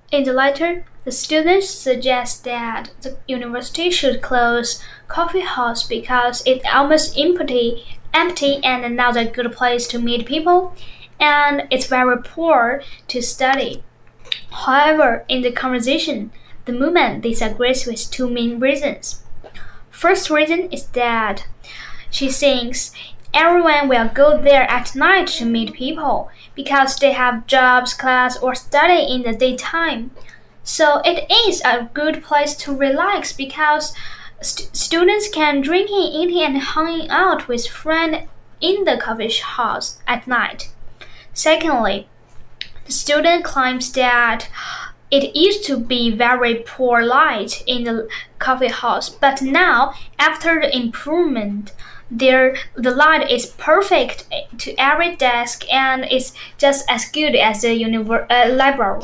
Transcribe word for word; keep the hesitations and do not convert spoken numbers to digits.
In the letter, the students suggest that the university should close coffee house because it's almost empty, empty and not a good place to meet people, and it's very poor to study. However, in the conversation, the movement disagrees with two main reasons. First reason is that she thinks everyone will go there at night to meet people because they have jobs, class, or study in the daytime. So it is a good place to relax because st- students can drinking, eating, and hanging out with friends in the coffee house at night. Secondly, the student claims that it used to be very poor light in the coffee house, but now, after the improvement, there the light is perfect to every desk and is just as good as the univer- uh, library.